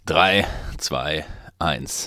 3, 2, 1.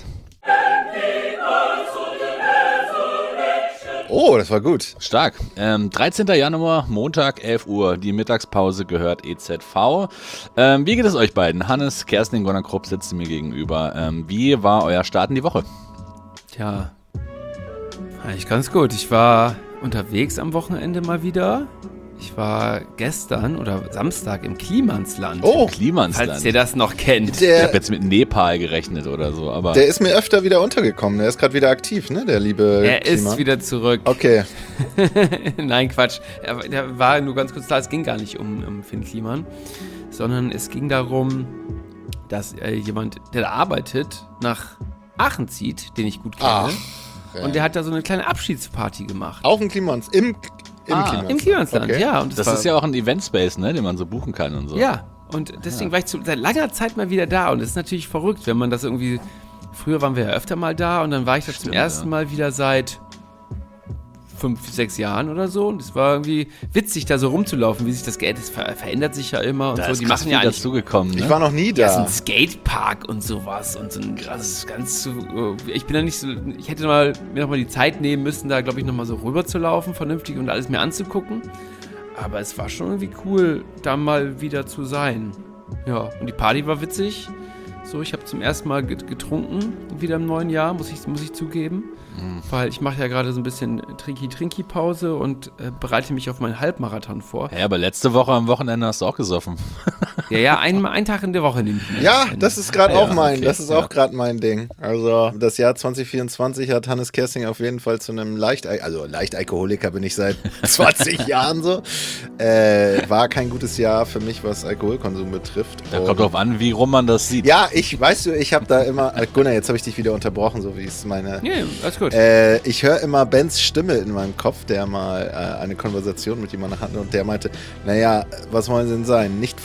Oh, das war gut. Stark. 13. Januar, Montag, 11 Uhr. Die Mittagspause gehört EZV. Wie geht es euch beiden? Hannes, Kerstin, Gunnar Krupp sitzen mir gegenüber. Wie war euer Start in die Woche? Tja, eigentlich ganz gut. Ich war unterwegs am Wochenende mal wieder. Ich war gestern oder Samstag im Klimansland. Oh, Klimansland. Falls ihr das noch kennt. Ich habe jetzt mit Nepal gerechnet oder so, aber. Der ist mir öfter wieder untergekommen. Der ist gerade wieder aktiv, ne? Der liebe Er Klima. ist wieder zurück. Okay. Nein, Quatsch. Der war nur ganz kurz da. Es ging gar nicht um Finn Kliman, sondern es ging darum, dass jemand, der da arbeitet, nach Aachen zieht, den ich gut kenne. Ach, und der hat da so eine kleine Abschiedsparty gemacht. Auf dem Klimans. Im Klimansland. Im Klimansland, Okay. ja. Und Das ist ja auch ein Eventspace, ne, den man so buchen kann und so. Ja, und deswegen war ich seit langer Zeit mal wieder da. Und es ist natürlich verrückt, wenn man das irgendwie. Früher waren wir ja öfter mal da und dann war ich da zum ersten Mal wieder seit 5, 6 Jahren oder so. Und es war irgendwie witzig, da so rumzulaufen, wie sich das Geld verändert sich ja immer und Da so. ist Die krass machen viel ja eigentlich dazugekommen, ne? Ich war noch nie ja, so da. ein Skatepark und sowas und so ein ganz ich bin da nicht so, ich hätte mir noch mal die Zeit nehmen müssen, da glaube ich noch mal so rüber zu laufen, vernünftig und alles mir anzugucken. Aber es war schon irgendwie cool, da mal wieder zu sein. Ja, und die Party war witzig. So, ich habe zum ersten Mal getrunken, wieder im neuen Jahr, muss ich zugeben. Weil ich mache ja gerade so ein bisschen Trinki-Pause und bereite mich auf meinen Halbmarathon vor. Ja, aber letzte Woche am Wochenende hast du auch gesoffen. Ja, einen Tag in der Woche nehme ich mir. Ja, das ist gerade auch mein, okay, das ist auch gerade mein Ding. Also das Jahr 2024 hat Hannes Kersting auf jeden Fall zu einem Leichtalkoholiker bin ich seit 20 Jahren so. War kein gutes Jahr für mich, was Alkoholkonsum betrifft. Da kommt drauf an, wie rum man das sieht. Ja, ich habe da immer, Gunnar, jetzt habe ich dich wieder unterbrochen, so wie es meine... Ja, alles gut. Ich höre immer Bens Stimme in meinem Kopf, der mal eine Konversation mit jemandem hatte und der meinte, naja, was wollen sie denn sein? Nicht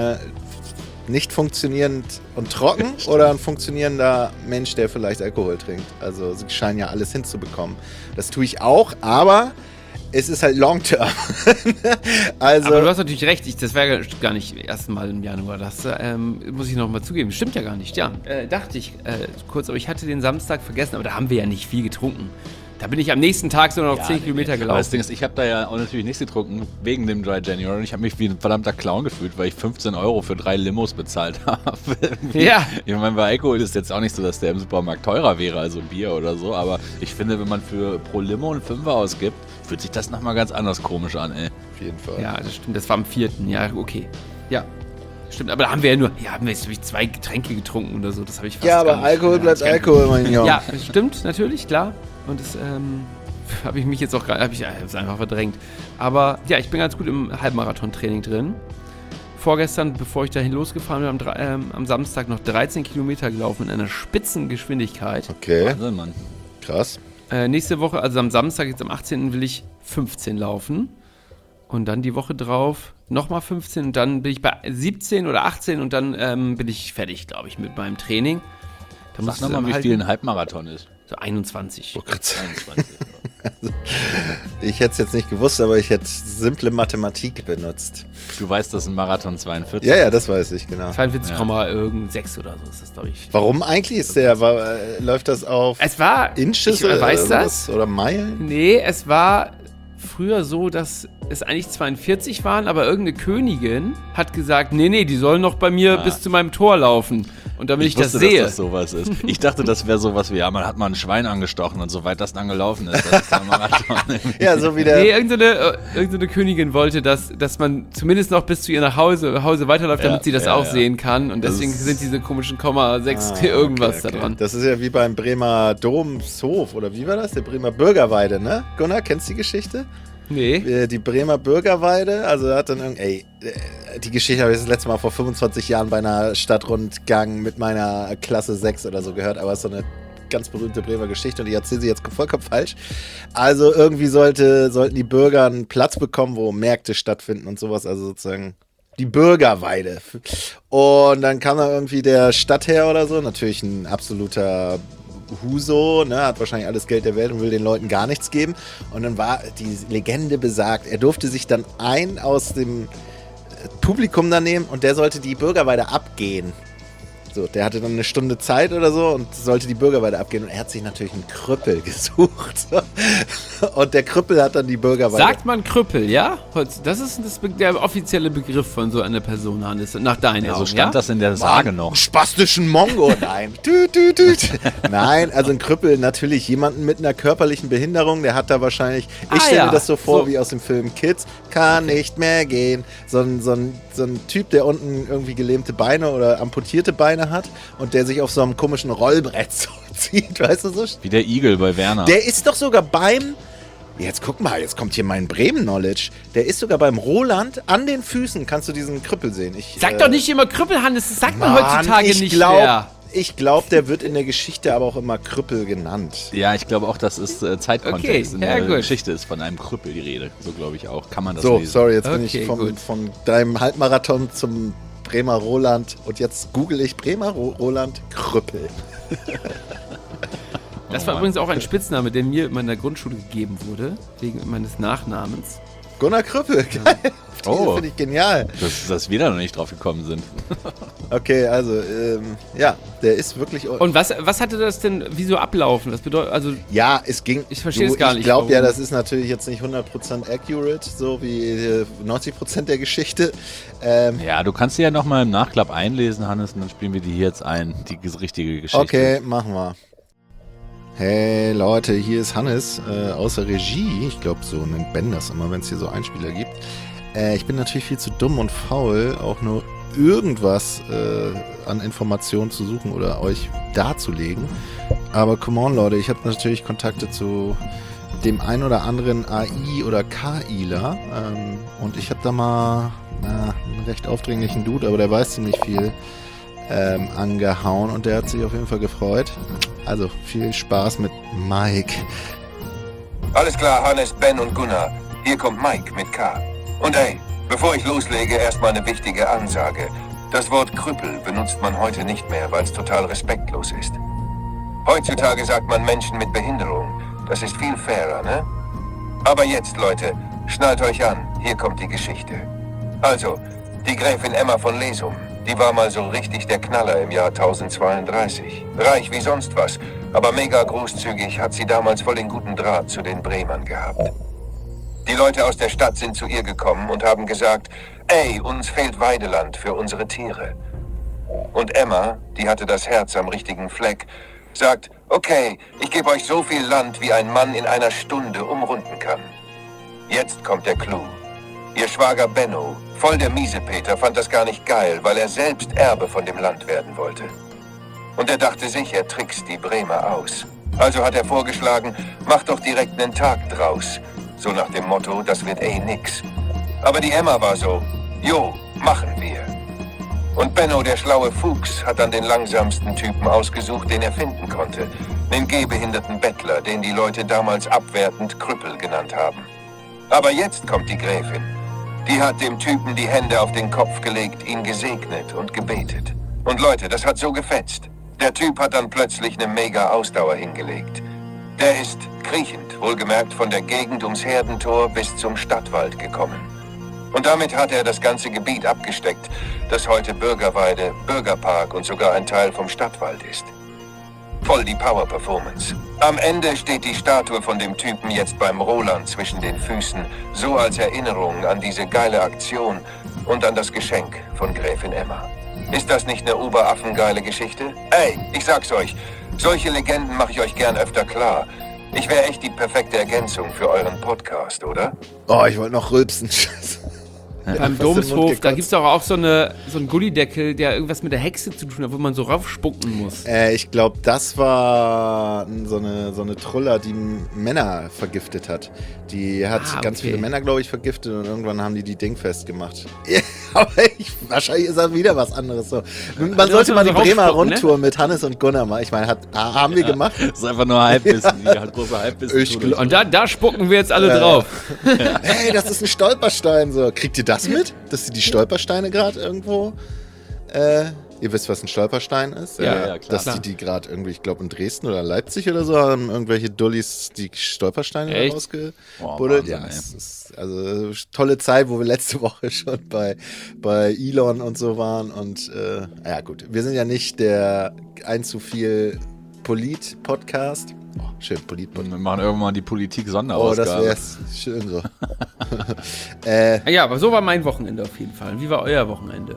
funktionierend und trocken oder ein funktionierender Mensch, der vielleicht Alkohol trinkt? Also sie scheinen ja alles hinzubekommen. Das tue ich auch, aber es ist halt long term. Also, aber du hast natürlich recht, das wäre ja gar nicht erst Mal im Januar. Das muss ich noch mal zugeben. Stimmt ja gar nicht, ja. Dachte ich kurz, aber ich hatte den Samstag vergessen, aber da haben wir ja nicht viel getrunken. Da bin ich am nächsten Tag so noch 10 Kilometer gelaufen. Aber das Ding ist, ich habe da ja auch natürlich nichts getrunken wegen dem Dry January und ich habe mich wie ein verdammter Clown gefühlt, weil ich 15 € für 3 Limos bezahlt habe. Ja. Ich meine, bei Alkohol ist jetzt auch nicht so, dass der im Supermarkt teurer wäre, also Bier oder so, aber ich finde, wenn man für pro Limo einen 5er ausgibt, fühlt sich das nochmal ganz anders komisch an, ey. auf jeden Fall. Ja, das stimmt. Das war am 4. Ja, okay. Ja. Stimmt, aber da haben wir ja nur, haben wir jetzt 2 Getränke getrunken oder so, das habe ich fast Ja, gar aber nicht. Alkohol bleibt Alkohol, mein Junge. Ja, das stimmt, natürlich, klar. Und das habe ich mich jetzt auch gerade, habe ich es einfach verdrängt. Aber ja, ich bin ganz gut im Halbmarathon-Training drin. Vorgestern, bevor ich dahin losgefahren bin, am Samstag noch 13 Kilometer gelaufen in einer Spitzengeschwindigkeit. Okay, Wahnsinn, Mann. krass. Nächste Woche, also am Samstag, jetzt am 18. will ich 15 laufen. Und dann die Woche drauf nochmal 15 und dann bin ich bei 17 oder 18 und dann bin ich fertig, glaube ich, mit meinem Training. Da Sag nochmal, wie viel ein Halbmarathon ist. So 21. Oh Gott. 21. Ich hätte es jetzt nicht gewusst, aber ich hätte simple Mathematik benutzt. Du weißt, dass ein Marathon 42 Ja, das weiß ich, genau. 42,6 oder so ist das, glaube ich. Warum eigentlich läuft das auf Es war, Inches ich weiß oder das? sowas? Oder Meilen? Nee, es war früher so, dass es eigentlich 42 waren, aber irgendeine Königin hat gesagt, nee, die sollen noch bei mir bis zu meinem Tor laufen. Und damit ich das wusste, sehe. dass das sowas ist. Ich dachte, das wäre sowas wie, ja, man hat mal ein Schwein angestochen und soweit das dann gelaufen ist, das ist der Marathon. Ja, so wie der... Nee, irgendeine Königin wollte, dass man zumindest noch bis zu ihr nach Hause weiterläuft, damit sie das auch sehen kann. Und deswegen sind diese komischen 6 irgendwas da dran. Das ist ja wie beim Bremer Domshof, oder wie war das? Der Bremer Bürgerweide, ne? Gunnar, kennst du die Geschichte? Nee. Die Bremer Bürgerweide, also hat dann die Geschichte habe ich das letzte Mal vor 25 Jahren bei einer Stadtrundgang mit meiner Klasse 6 oder so gehört, aber es ist so eine ganz berühmte Bremer Geschichte und ich erzähle sie jetzt vollkommen falsch. Also irgendwie sollten die Bürger einen Platz bekommen, wo Märkte stattfinden und sowas, also sozusagen die Bürgerweide. Und dann kam da irgendwie der Stadtherr oder so, natürlich ein absoluter Huso, ne, hat wahrscheinlich alles Geld der Welt und will den Leuten gar nichts geben. Und dann war die Legende besagt, er durfte sich dann einen aus dem Publikum da nehmen und der sollte die Bürgerweide abgehen. So, der hatte dann eine Stunde Zeit oder so und sollte die Bürgerweide abgehen. Und er hat sich natürlich einen Krüppel gesucht. Und der Krüppel hat dann die Bürgerweide. Sagt man Krüppel, ja? Das ist der offizielle Begriff von so einer Person, Hannes, nach deinen Augen, So stand das in der Sage noch. Spastischen Mongo. Nein. Nein, also ein Krüppel, natürlich jemanden mit einer körperlichen Behinderung, der hat da wahrscheinlich, ich stelle mir das so vor, wie aus dem Film Kids, kann nicht mehr gehen. So ein Typ, der unten irgendwie gelähmte Beine oder amputierte Beine hat und der sich auf so einem komischen Rollbrett so zieht, weißt du so? Wie der Igel bei Werner. Der ist doch sogar jetzt guck mal, jetzt kommt hier mein Bremen-Knowledge. Der ist sogar beim Roland an den Füßen, kannst du diesen Krüppel sehen. Sag doch nicht immer Krüppel, Hannes, das sagt man heutzutage nicht mehr. Ich glaube, der wird in der Geschichte aber auch immer Krüppel genannt. Ja, ich glaube auch, das ist Zeitkontext. Okay, in der Geschichte ist von einem Krüppel die Rede. So glaube ich auch. Kann man das lesen. Sorry, jetzt bin ich gut. von deinem Halbmarathon zum Bremer Roland und jetzt google ich Bremer Roland Krüppel. Das war übrigens auch ein Spitzname, der mir in meiner Grundschule gegeben wurde, wegen meines Nachnamens. Gunnar Krüppel, geil. Oh. Finde ich genial. Dass wir da noch nicht drauf gekommen sind. Okay, also, ja, der ist wirklich... Und was hatte das denn, wieso ablaufen? Das bedeutet, also... Ja, es ging... Ich verstehe es gar nicht. Ich glaube ja, das ist natürlich jetzt nicht 100% accurate, so wie 90% der Geschichte. Ja, du kannst sie ja nochmal im Nachklapp einlesen, Hannes, und dann spielen wir die hier jetzt ein, die richtige Geschichte. Okay, machen wir. Hey Leute, hier ist Hannes aus der Regie. Ich glaube, so nennt Ben das immer, wenn es hier so Einspieler gibt. Ich bin natürlich viel zu dumm und faul, auch nur irgendwas an Informationen zu suchen oder euch darzulegen. Aber come on, Leute, ich habe natürlich Kontakte zu dem ein oder anderen AI- oder KIler. Und ich habe da mal einen recht aufdringlichen Dude, aber der weiß ziemlich viel, angehauen und der hat sich auf jeden Fall gefreut. Also viel Spaß mit Mike. Alles klar, Hannes, Ben und Gunnar. Hier kommt Mike mit K. Und hey, bevor ich loslege, erstmal eine wichtige Ansage. Das Wort Krüppel benutzt man heute nicht mehr, weil es total respektlos ist. Heutzutage sagt man Menschen mit Behinderung. Das ist viel fairer, ne? Aber jetzt, Leute, schnallt euch an. Hier kommt die Geschichte. Also, die Gräfin Emma von Lesum. Die war mal so richtig der Knaller im Jahr 1032. Reich wie sonst was, aber mega großzügig hat sie damals voll den guten Draht zu den Bremern gehabt. Die Leute aus der Stadt sind zu ihr gekommen und haben gesagt, ey, uns fehlt Weideland für unsere Tiere. Und Emma, die hatte das Herz am richtigen Fleck, sagt, okay, ich gebe euch so viel Land, wie ein Mann in einer Stunde umrunden kann. Jetzt kommt der Clou. Ihr Schwager Benno, voll der Miesepeter, fand das gar nicht geil, weil er selbst Erbe von dem Land werden wollte. Und er dachte sich, er trickst die Bremer aus. Also hat er vorgeschlagen, mach doch direkt einen Tag draus. So nach dem Motto, das wird nix. Aber die Emma war so, jo, machen wir. Und Benno, der schlaue Fuchs, hat dann den langsamsten Typen ausgesucht, den er finden konnte. Den gehbehinderten Bettler, den die Leute damals abwertend Krüppel genannt haben. Aber jetzt kommt die Gräfin. Die hat dem Typen die Hände auf den Kopf gelegt, ihn gesegnet und gebetet. Und Leute, das hat so gefetzt. Der Typ hat dann plötzlich eine mega Ausdauer hingelegt. Der ist kriechend, wohlgemerkt von der Gegend ums Herdentor bis zum Stadtwald gekommen. Und damit hat er das ganze Gebiet abgesteckt, das heute Bürgerweide, Bürgerpark und sogar ein Teil vom Stadtwald ist. Voll die Power-Performance. Am Ende steht die Statue von dem Typen jetzt beim Roland zwischen den Füßen, so als Erinnerung an diese geile Aktion und an das Geschenk von Gräfin Emma. Ist das nicht eine oberaffengeile Geschichte? Ey, ich sag's euch, solche Legenden mache ich euch gern öfter klar. Ich wäre echt die perfekte Ergänzung für euren Podcast, oder? Oh, ich wollte noch rülpsen. Beim Domshof, da gibt es doch auch so einen Gullideckel, der irgendwas mit der Hexe zu tun hat, wo man so raufspucken muss. Ich glaube, das war so eine Truller, die Männer vergiftet hat. Die hat ganz viele Männer, glaube ich, vergiftet und irgendwann haben die Dingfest gemacht. Ja, aber wahrscheinlich ist das wieder was anderes. So. Man sollte mal die Bremer Rundtour mit Hannes und Gunnar mal. Ich meine, haben wir gemacht. Das ist einfach nur Halbwissen. Die hat große Halbwissen. Und da spucken wir jetzt alle drauf. Hey, das ist ein Stolperstein. So. Kriegt ihr das mit? Dass sie die Stolpersteine gerade irgendwo Ihr wisst, was ein Stolperstein ist? Ja, klar. Dass die gerade irgendwie, ich glaube in Dresden oder Leipzig oder so, haben irgendwelche Dullis die Stolpersteine Echt? rausgebuddelt. Wahnsinn, Ja, es ist also tolle Zeit, wo wir letzte Woche schon bei Elon und so waren. Und ja gut, wir sind ja nicht der ein zu viel Polit-Podcast. Oh, schön, Polit-Podcast. Wir machen irgendwann mal die Oh, Politik-Sonderausgabe. das wär's. Schön so. Ja, aber so war mein Wochenende auf jeden Fall. Wie war euer Wochenende?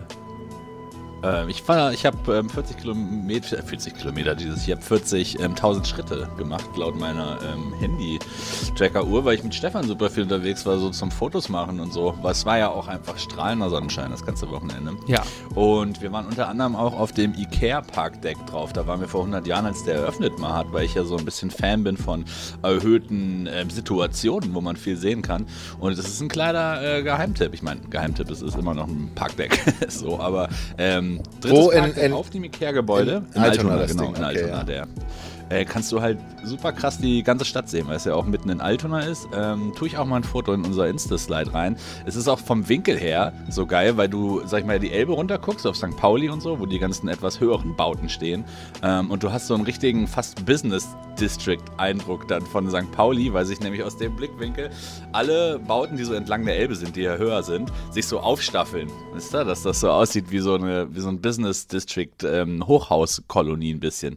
Ich habe 40 Kilometer dieses Jahr, 40.000 Schritte gemacht, laut meiner Handy-Tracker-Uhr, weil ich mit Stefan super viel unterwegs war, so zum Fotos machen und so. Aber es war ja auch einfach strahlender Sonnenschein das ganze Wochenende. Ja. Und wir waren unter anderem auch auf dem Ikea-Parkdeck drauf. Da waren wir vor 100 Jahren, als der eröffnet mal hat, weil ich ja so ein bisschen Fan bin von erhöhten Situationen, wo man viel sehen kann. Und das ist ein kleiner Geheimtipp. Ich meine, Geheimtipp, es ist immer noch ein Parkdeck. So, aber drittes Parkdeck auf dem Ikea-Gebäude. in Altona, das genau, Ding, in Altona, okay, der. Kannst du halt super krass die ganze Stadt sehen, weil es ja auch mitten in Altona ist. Tue ich auch mal ein Foto in unser Insta-Slide rein. Es ist auch vom Winkel her so geil, weil du, sag ich mal, die Elbe runterguckst auf St. Pauli und so, wo die ganzen etwas höheren Bauten stehen. Und du hast so einen richtigen fast Business-District-Eindruck dann von St. Pauli, weil sich nämlich aus dem Blickwinkel alle Bauten, die so entlang der Elbe sind, die ja höher sind, sich so aufstaffeln. Wisst ihr, dass das so aussieht wie so ein Business-District-Hochhauskolonie ein bisschen.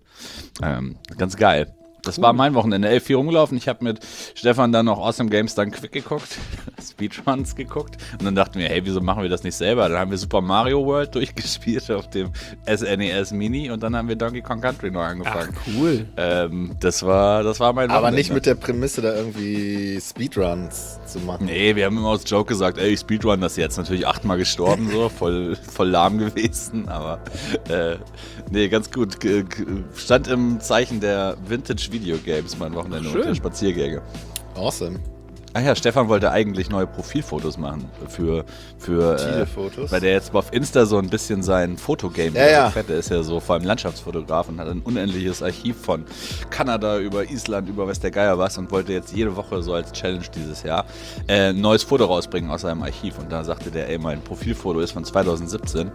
Ganz geil. Das war mein Wochenende. Viel rumgelaufen. Ich habe mit Stefan dann noch Awesome Games dann Quick geguckt, Speedruns geguckt und dann dachten wir, hey, wieso machen wir das nicht selber? Dann haben wir Super Mario World durchgespielt auf dem SNES Mini und dann haben wir Donkey Kong Country noch angefangen. Ach, cool. Das war mein Wochenende. Aber nicht mit der Prämisse, da irgendwie Speedruns zu machen. Nee, wir haben immer als Joke gesagt, ey, ich speedrun das jetzt. Natürlich 8-mal gestorben, so, voll lahm gewesen, aber nee, ganz gut. Stand im Zeichen der Vintage-Videogames mein Wochenende und der Spaziergänge. Awesome. Ach ja, Stefan wollte eigentlich neue Profilfotos machen für Fotos. weil der jetzt auf Insta so ein bisschen sein Fotogame fett. Der ist ja so vor allem Landschaftsfotograf und hat ein unendliches Archiv von Kanada über Island, über weiß der Geier was und wollte jetzt jede Woche so als Challenge dieses Jahr ein neues Foto rausbringen aus seinem Archiv. Und da sagte der, ey, mein Profilfoto ist von 2017.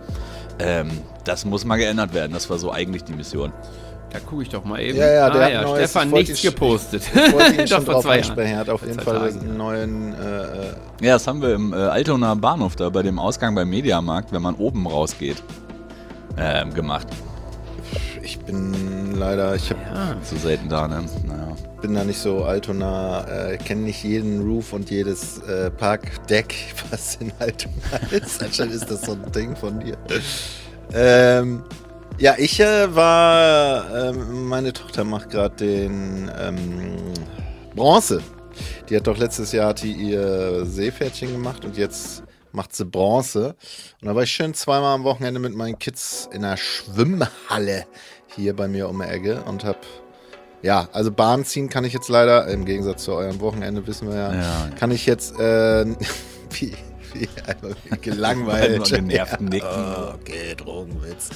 Das muss mal geändert werden. Das war so eigentlich die Mission. Da gucke ich doch mal eben. Ja, der hat neues, Stefan nichts gepostet. Ich wollte ihn schon vor drauf 2 Jahren. ansprechen. Er hat auf jeden Vor 2 Fall Tagen, einen neuen... Ja, das haben wir im Altona Bahnhof da bei dem Ausgang beim Mediamarkt, wenn man oben rausgeht, gemacht. Ich bin leider... Ich So selten da, ne? Naja. bin da nicht so Altona, kenne nicht jeden Roof und jedes Parkdeck, was in Altona ist. Anscheinend ist das so ein Ding von dir. Ja, ich war, meine Tochter macht gerade den Bronze. Die hat doch letztes Jahr ihr Seepferdchen gemacht und jetzt macht sie Bronze. Und da war ich schön 2-mal am Wochenende mit meinen Kids in der Schwimmhalle hier bei mir um die Ecke und ja, also Bahn ziehen kann ich jetzt leider, im Gegensatz zu eurem Wochenende, wissen wir ja. Kann ich jetzt, wie gelangweilt. Genervt nicken. Okay, Drogenwitz.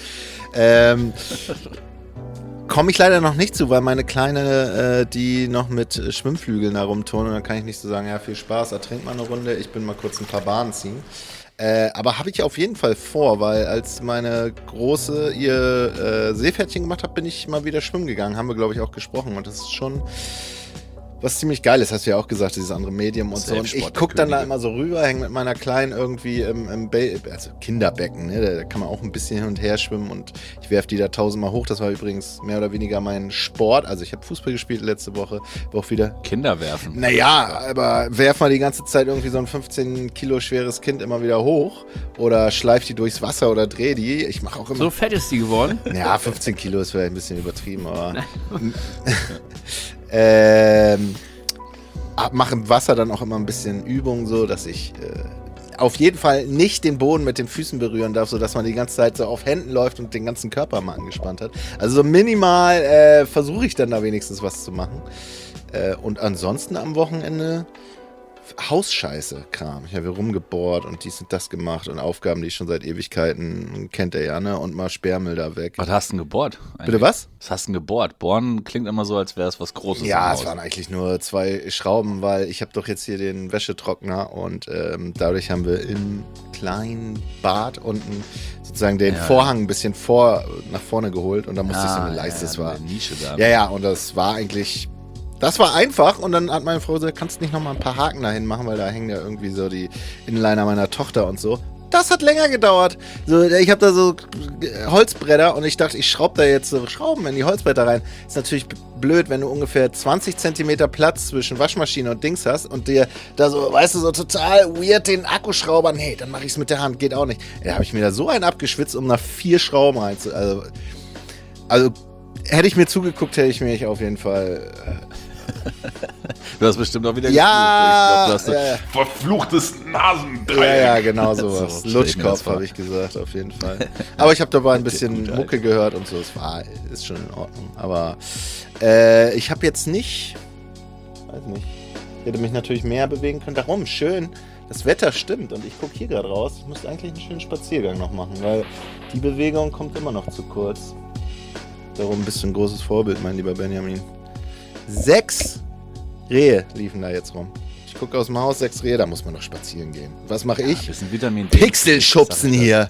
Komme ich leider noch nicht zu, weil meine Kleine, die noch mit Schwimmflügeln herumturnen, und dann kann ich nicht so sagen, ja, viel Spaß, da trinkt man eine Runde, ich bin mal kurz ein paar Bahnen ziehen. Aber habe ich auf jeden Fall vor, weil als meine Große ihr Seepferdchen gemacht hat, bin ich mal wieder schwimmen gegangen, haben wir, glaube ich, auch gesprochen und das ist schon was ziemlich geil ist, hast du ja auch gesagt, dieses andere Medium und so. Und ich gucke dann da immer so rüber, hänge mit meiner Kleinen irgendwie im Kinderbecken, ne? Da kann man auch ein bisschen hin und her schwimmen und ich werfe die da 1000-mal hoch. Das war übrigens mehr oder weniger mein Sport. Also ich habe Fußball gespielt letzte Woche, war auch wieder... Kinder werfen. Naja, aber werf mal die ganze Zeit irgendwie so ein 15 Kilo schweres Kind immer wieder hoch oder schleif die durchs Wasser oder dreh die. Ich mache auch immer... So fett ist die geworden? Ja, 15 Kilo ist vielleicht ein bisschen übertrieben, aber... mache im Wasser dann auch immer ein bisschen Übung, so dass ich auf jeden Fall nicht den Boden mit den Füßen berühren darf, sodass man die ganze Zeit so auf Händen läuft und den ganzen Körper mal angespannt hat. Also so minimal versuche ich dann da wenigstens was zu machen. Und ansonsten am Wochenende Hausscheiße-Kram. Ich habe hier rumgebohrt und dies und das gemacht und Aufgaben, die ich schon seit Ewigkeiten kennt er ja, ne? Und mal Sperrmüll da weg. Was hast du denn gebohrt? Eigentlich? Bitte was? Was hast du denn gebohrt? Bohren klingt immer so, als wäre es was Großes. Ja, im es Haus. waren eigentlich nur 2 Schrauben, weil ich habe doch jetzt hier den Wäschetrockner und dadurch haben wir im kleinen Bad unten sozusagen den Vorhang ein bisschen nach vorne geholt und da musste ich so eine Leiste, das war eine Nische da. Ja, und das war einfach und dann hat meine Frau gesagt, kannst du nicht nochmal ein paar Haken dahin machen, weil da hängen ja irgendwie so die Inliner meiner Tochter und so. Das hat länger gedauert. So, ich habe da so Holzbretter und ich dachte, ich schraube da jetzt so Schrauben in die Holzbretter rein. Ist natürlich blöd, wenn du ungefähr 20 Zentimeter Platz zwischen Waschmaschine und Dings hast und dir da so, weißt du, so total weird den Akkuschrauber, nee, dann mache ich es mit der Hand, geht auch nicht. Da habe ich mir da so einen abgeschwitzt, um nach 4 Schrauben also hätte ich mir zugeguckt, hätte ich mich auf jeden Fall... Du hast bestimmt auch wieder Ja, geflucht. Ich glaube, du hast verfluchtes Nasendreieck. Ja, genau sowas. So Lutschkopf habe ich gesagt, auf jeden Fall. Aber ich habe dabei ein bisschen gut, Mucke gehört und so. Ist schon in Ordnung. Aber ich habe jetzt nicht, weiß nicht, ich hätte mich natürlich mehr bewegen können. Darum, schön, das Wetter stimmt und ich gucke hier gerade raus. Ich müsste eigentlich einen schönen Spaziergang noch machen, weil die Bewegung kommt immer noch zu kurz. Darum bist du ein großes Vorbild, mein lieber Benjamin. 6 Rehe liefen da jetzt rum. Ich gucke aus dem Haus, 6 Rehe, da muss man noch spazieren gehen. Was mache ich? Bisschen Vitamin D. Pixelschubsen hier.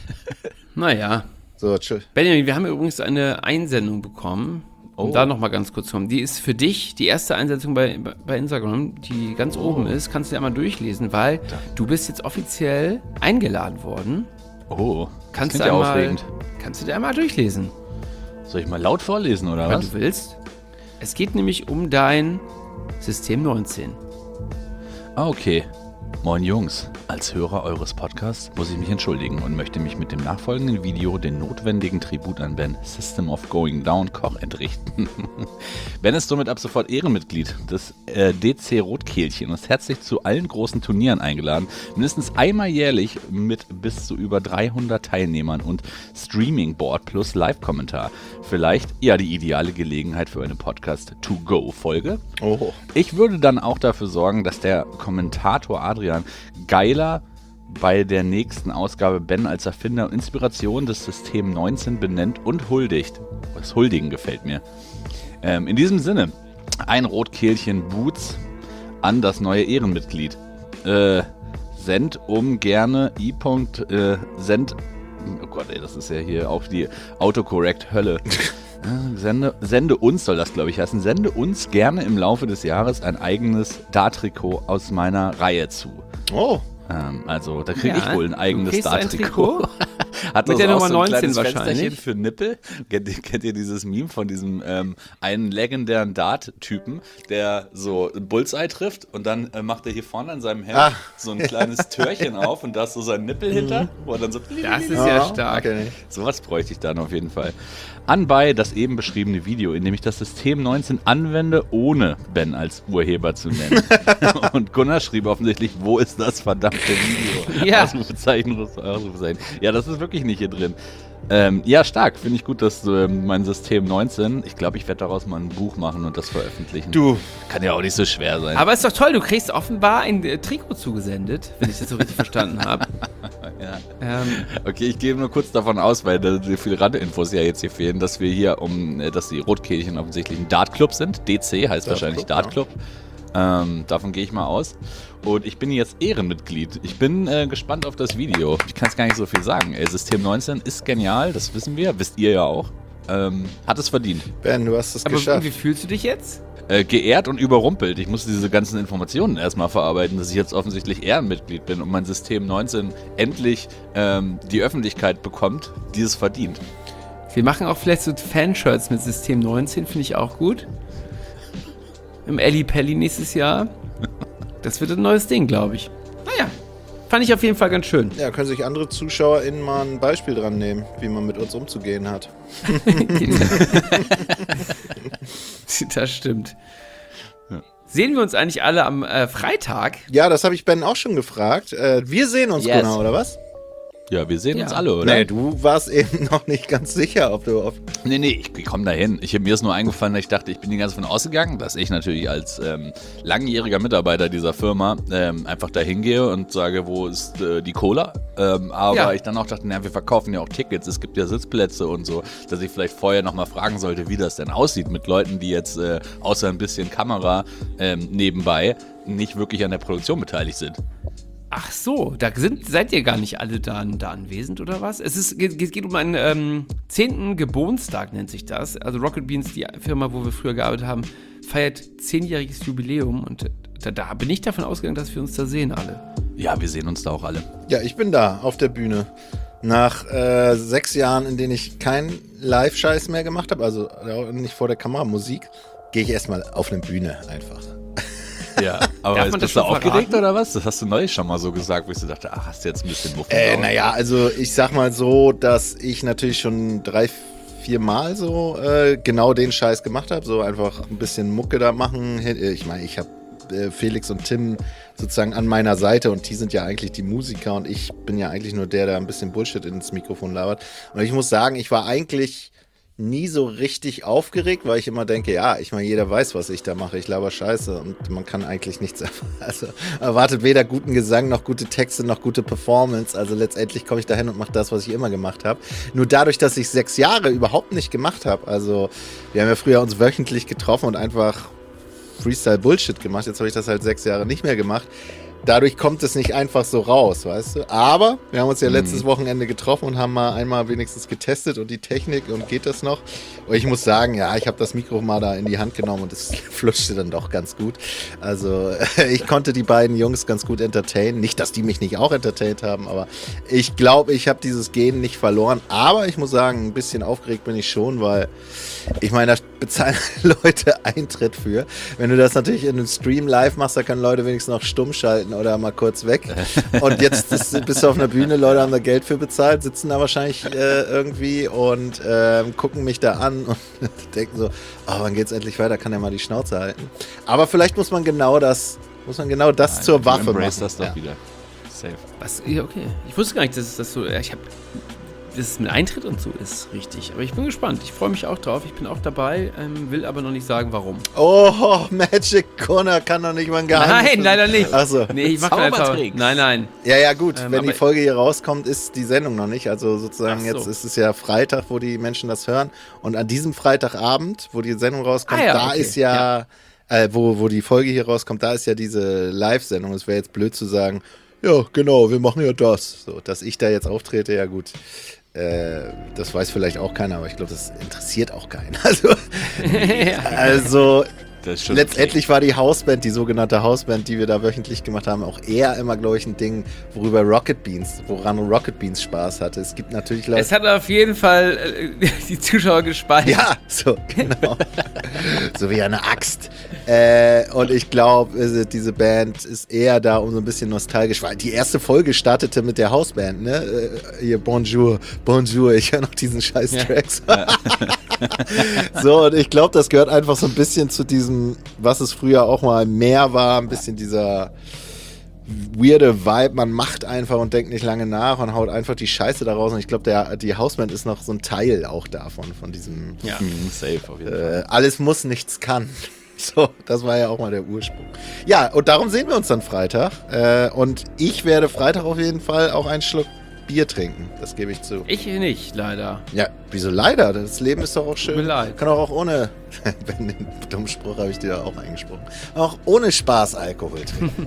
Naja. So, tschüss. Benjamin, wir haben übrigens eine Einsendung bekommen. Um da nochmal ganz kurz zu kommen. Die ist für dich, die erste Einsendung bei Instagram, die ganz oben ist, kannst du dir einmal durchlesen, weil du bist jetzt offiziell eingeladen worden. Oh, Kannst das du klingt ja aufregend. Kannst du dir einmal durchlesen? Soll ich mal laut vorlesen, oder Wenn was? du willst. Es geht nämlich um dein System 19. Ah, okay. Moin Jungs, als Hörer eures Podcasts muss ich mich entschuldigen und möchte mich mit dem nachfolgenden Video den notwendigen Tribut an Ben System of Going Down Koch entrichten. Ben ist somit ab sofort Ehrenmitglied des DC Rotkehlchen und ist herzlich zu allen großen Turnieren eingeladen, mindestens einmal jährlich mit bis zu über 300 Teilnehmern und Streaming-Board plus Live-Kommentar. Vielleicht ja die ideale Gelegenheit für eine Podcast-to-go-Folge. Oh. Ich würde dann auch dafür sorgen, dass der Kommentator Adrian Geiler bei der nächsten Ausgabe Ben als Erfinder und Inspiration des System 19 benennt und huldigt. Das Huldigen gefällt mir. In diesem Sinne, ein Rotkehlchen Boots an das neue Ehrenmitglied. Send gerne send. Oh Gott, ey, das ist ja hier auch die Autocorrect-Hölle. Sende uns, soll das glaube ich heißen, sende uns gerne im Laufe des Jahres ein eigenes Dart-Trikot aus meiner Reihe zu. Oh. Also da kriege ich wohl ein eigenes Dart-Trikot. Hat mit das der auch Nummer so ein 19 kleines wahrscheinlich. Fensterchen für Nippel? Kennt ihr dieses Meme von diesem einen legendären Dart-Typen, der so Bullseye trifft und dann macht er hier vorne an seinem Hemd so ein kleines Türchen auf und da ist so sein Nippel hinter, wo er dann so... Das ist ja stark. Okay. Sowas bräuchte ich dann auf jeden Fall. Anbei das eben beschriebene Video, in dem ich das System 19 anwende, ohne Ben als Urheber zu nennen. Und Gunnar schrieb offensichtlich, wo ist das verdammte Video? Ja. Ausrufezeichen. Ja, das ist wirklich nicht hier drin. Ja, stark. Finde ich gut, dass mein System 19, ich glaube, ich werde daraus mal ein Buch machen und das veröffentlichen. Du. Kann ja auch nicht so schwer sein. Aber ist doch toll, du kriegst offenbar ein Trikot zugesendet, wenn ich das so richtig verstanden habe. Ja. Okay, ich gehe nur kurz davon aus, weil da so viele Randinfos ja jetzt hier fehlen, dass wir hier dass die Rotkehlchen offensichtlich ein Dartclub sind. DC heißt wahrscheinlich Dartclub. Davon gehe ich mal aus. Und ich bin jetzt Ehrenmitglied. Ich bin gespannt auf das Video. Ich kann es gar nicht so viel sagen. System 19 ist genial, das wissen wir. Wisst ihr ja auch. Hat es verdient. Ben, du hast es Aber geschafft. wie fühlst du dich jetzt? Geehrt und überrumpelt. Ich muss diese ganzen Informationen erstmal verarbeiten, dass ich jetzt offensichtlich Ehrenmitglied bin und mein System 19 endlich die Öffentlichkeit bekommt, die es verdient. Wir machen auch vielleicht so Fanshirts mit System 19, finde ich auch gut. Im Elli Pelli nächstes Jahr. Das wird ein neues Ding, glaube ich. Naja, fand ich auf jeden Fall ganz schön. Ja, können sich andere ZuschauerInnen mal ein Beispiel dran nehmen, wie man mit uns umzugehen hat. Das stimmt. Sehen wir uns eigentlich alle am Freitag? Ja, das habe ich Ben auch schon gefragt. Wir sehen uns, Yes. Gunnar, oder was? Ja, wir sehen uns alle, oder? Nee, du warst eben noch nicht ganz sicher, ob du auf. Nee, ich komme dahin. Mir ist nur eingefallen, ich dachte, ich bin die ganze Zeit davon ausgegangen, dass ich natürlich als langjähriger Mitarbeiter dieser Firma einfach da hingehe und sage, wo ist die Cola? Aber ich dann auch dachte, wir verkaufen ja auch Tickets, es gibt ja Sitzplätze und so, dass ich vielleicht vorher nochmal fragen sollte, wie das denn aussieht mit Leuten, die jetzt außer ein bisschen Kamera nebenbei nicht wirklich an der Produktion beteiligt sind. Ach so, seid ihr gar nicht alle da anwesend oder was? Es geht um einen 10. Geburtstag, nennt sich das. Also Rocket Beans, die Firma, wo wir früher gearbeitet haben, feiert 10-jähriges Jubiläum und da bin ich davon ausgegangen, dass wir uns da sehen alle. Ja, wir sehen uns da auch alle. Ja, ich bin da auf der Bühne. Nach 6 Jahren, in denen ich keinen Live-Scheiß mehr gemacht habe, also nicht vor der Kamera, Musik, gehe ich erstmal auf eine Bühne einfach. Ja, aber bist du aufgeregt oder was? Das hast du neulich schon mal so gesagt, wo ich so dachte, ach, hast du jetzt ein bisschen Muffel? Naja, also ich sag mal so, dass ich natürlich schon 3-4 Mal so genau den Scheiß gemacht habe, so einfach ein bisschen Mucke da machen. Ich meine, ich habe Felix und Tim sozusagen an meiner Seite und die sind ja eigentlich die Musiker und ich bin ja eigentlich nur der ein bisschen Bullshit ins Mikrofon labert. Und ich muss sagen, ich war eigentlich nie so richtig aufgeregt, weil ich immer denke, ja, ich meine, jeder weiß, was ich da mache. Ich laber Scheiße und man kann eigentlich nichts erwartet weder guten Gesang, noch gute Texte, noch gute Performance. Also letztendlich komme ich dahin und mache das, was ich immer gemacht habe. Nur dadurch, dass ich 6 Jahre überhaupt nicht gemacht habe, also wir haben ja früher uns wöchentlich getroffen und einfach Freestyle-Bullshit gemacht. Jetzt habe ich das halt 6 Jahre nicht mehr gemacht. Dadurch kommt es nicht einfach so raus, weißt du? Aber wir haben uns ja letztes Wochenende getroffen und haben mal einmal wenigstens getestet und die Technik und geht das noch. Und ich muss sagen, ja, ich habe das Mikro mal da in die Hand genommen und es flutschte dann doch ganz gut. Also ich konnte die beiden Jungs ganz gut entertainen. Nicht, dass die mich nicht auch entertaint haben, aber ich glaube, ich habe dieses Gen nicht verloren. Aber ich muss sagen, ein bisschen aufgeregt bin ich schon, weil ich meine, da bezahlen Leute Eintritt für. Wenn du das natürlich in einem Stream live machst, da können Leute wenigstens noch stumm schalten oder mal kurz weg. Und jetzt bist du auf einer Bühne, Leute haben da Geld für bezahlt, sitzen da wahrscheinlich irgendwie und gucken mich da an und denken so, oh, wann geht's endlich weiter, kann der mal die Schnauze halten. Aber vielleicht muss man genau das zur Waffe machen. Das doch wieder. Safe. Was? Ja, okay. Ich wusste gar nicht, dass das so. Dass es mit Eintritt und so ist, richtig. Aber ich bin gespannt. Ich freue mich auch drauf. Ich bin auch dabei, will aber noch nicht sagen, warum. Oh, Magic Gunner kann doch nicht mal ein Geheimnis. Nein, leider nicht. Achso. Nee, ich mache einfach. Nein. Ja, gut. Wenn die Folge hier rauskommt, ist die Sendung noch nicht. Also sozusagen jetzt ist es ja Freitag, wo die Menschen das hören. Und an diesem Freitagabend, wo die Sendung rauskommt, ist ja. Wo die Folge hier rauskommt, da ist ja diese Live-Sendung. Es wäre jetzt blöd zu sagen, ja, genau, wir machen ja das. So, dass ich da jetzt auftrete, ja gut. Das weiß vielleicht auch keiner, aber ich glaube, das interessiert auch keinen. Also letztendlich war die Hausband, die sogenannte Hausband, die wir da wöchentlich gemacht haben, auch eher immer, glaube ich, ein Ding, woran Rocket Beans Spaß hatte. Es gibt natürlich Leute. Es hat auf jeden Fall die Zuschauer gespeist. Ja, so, genau. So wie eine Axt. Und ich glaube, diese Band ist eher da, um so ein bisschen nostalgisch, weil die erste Folge startete mit der Hausband, ne? Hier, Bonjour, ich höre noch diesen scheiß Tracks. Ja. So, und ich glaube, das gehört einfach so ein bisschen zu diesem, was es früher auch mal mehr war, ein bisschen dieser weirde Vibe, man macht einfach und denkt nicht lange nach und haut einfach die Scheiße da raus. Und ich glaube, die Hausband ist noch so ein Teil auch davon, von diesem safe auf jeden Fall. Alles muss, nichts kann. So, das war ja auch mal der Ursprung. Ja, und darum sehen wir uns dann Freitag. Und ich werde Freitag auf jeden Fall auch einen Schluck Bier trinken, das gebe ich zu. Ich nicht, leider. Ja, wieso leider? Das Leben ist doch auch schön. Tut mir leid. Kann auch ohne, den dummen Spruch habe ich dir auch eingesprochen, auch ohne Spaß Alkohol trinken.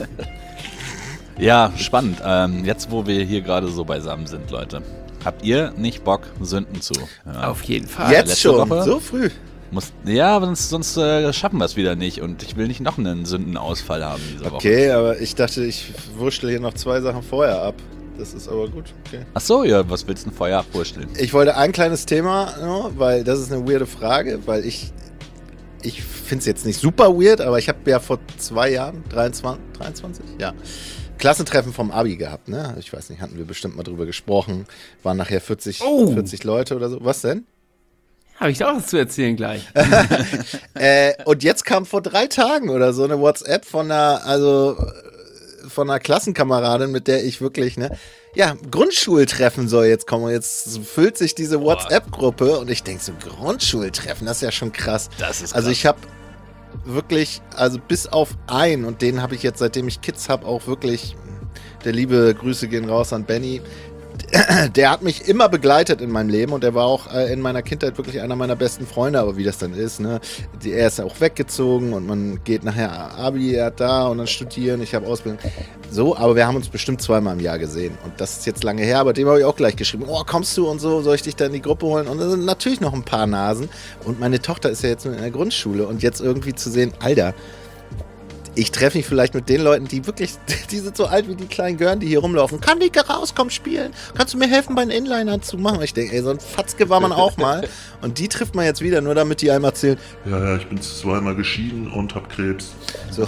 Ja, spannend. Jetzt, wo wir hier gerade so beisammen sind, Leute, habt ihr nicht Bock, Sünden zu hören? Auf jeden Fall. Jetzt Letzte schon, Woche? so früh. Ja, aber sonst schaffen wir es wieder nicht und ich will nicht noch einen Sündenausfall haben diese Woche. Okay, aber ich dachte, ich wurschtel hier noch 2 Sachen vorher ab. Das ist aber gut, okay. Ach so, ja, was willst du denn vorher abwursteln? Ich wollte ein kleines Thema, weil das ist eine weirde Frage, weil ich finde es jetzt nicht super weird, aber ich habe ja vor 2 Jahren, 23, ja, Klassentreffen vom Abi gehabt, ne? Ich weiß nicht, hatten wir bestimmt mal drüber gesprochen. Waren nachher 40 Leute oder so. Was denn? Habe ich auch was zu erzählen gleich. Und jetzt kam vor 3 Tagen oder so eine WhatsApp von einer Klassenkameradin, mit der ich wirklich, ne, Grundschultreffen soll jetzt kommen. Und jetzt füllt sich diese WhatsApp-Gruppe und ich denke so, Grundschultreffen, das ist ja schon krass. Das ist krass. Also ich habe wirklich, also bis auf einen, und den habe ich jetzt, seitdem ich Kids habe, auch wirklich, der liebe Grüße gehen raus an Benny, der hat mich immer begleitet in meinem Leben und der war auch in meiner Kindheit wirklich einer meiner besten Freunde, aber wie das dann ist, ne? Er ist ja auch weggezogen und man geht nachher Abi, er hat da und dann studieren, ich habe Ausbildung. So, aber wir haben uns bestimmt 2-mal im Jahr gesehen und das ist jetzt lange her, aber dem habe ich auch gleich geschrieben, kommst du und so, soll ich dich da in die Gruppe holen? Und da sind natürlich noch ein paar Nasen und meine Tochter ist ja jetzt in der Grundschule und jetzt irgendwie zu sehen, Alter, ich treffe mich vielleicht mit den Leuten, die wirklich, die sind so alt wie die kleinen Gören, die hier rumlaufen. Kann die raus, komm spielen. Kannst du mir helfen, meinen Inliner zu machen? Ich denke, so ein Fatzke war man auch mal. Und die trifft man jetzt wieder, nur damit die einem erzählen. Ja, ich bin 2-mal geschieden und hab Krebs. So.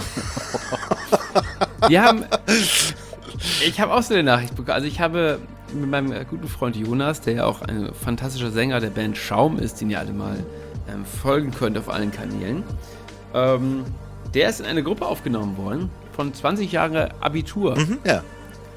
Ich habe auch so eine Nachricht bekommen. Also ich habe mit meinem guten Freund Jonas, der ja auch ein fantastischer Sänger der Band Schaum ist, den ihr alle mal folgen könnt auf allen Kanälen. Der ist in eine Gruppe aufgenommen worden von 20 Jahre Abitur. Ja.